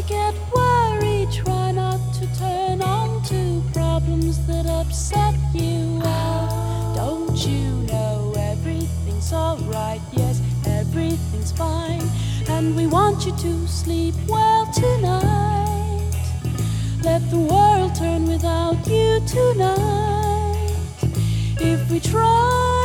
get worried, try not to turn on to problems that upset you. Well, don't you know everything's alright? Yes, everything's fine, and we want you to sleep well tonight. Let the world turn without you tonight. If we try